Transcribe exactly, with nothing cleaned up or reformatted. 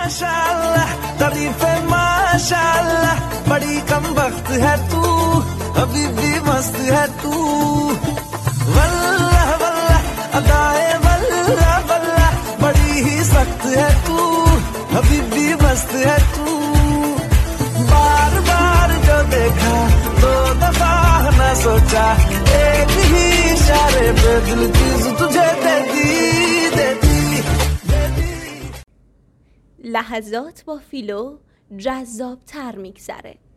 माशाअल्लाह तारीफे माशाअल्लाह बड़ी कम वक्त है तू अभी भी मस्त है तू वल्लाह वल्लाह अदाए वल्लाह वल्लाह बड़ी ही सख्त है तू अभी भी मस्त है तू बार बार जो देखा दो दफा न सोचा एक ही इशारे पे दिल चीज तुझे दे दी दे दी दे दी. لحظات با فیلو جذاب تر میگذره.